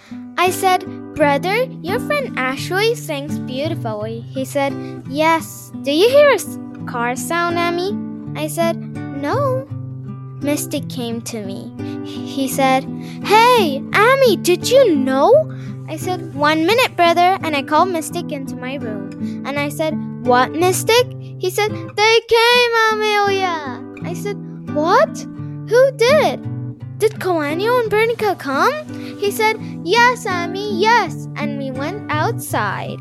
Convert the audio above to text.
I said, "Brother, your friend Ashley sings beautifully." He said, "Yes. Do you hear a car sound, Amy?" I said, "No." Mystic came to me. He said, "Hey, Amy, did you know?" I said, "1 minute, brother." And I called Mystic into my room. And I said, "What, Mystic?" He said, "They came, Amelia." I said, "What? Who did? Did Kalaniel and Bernica come?" He said, "Yes, Amy, yes." And we went outside.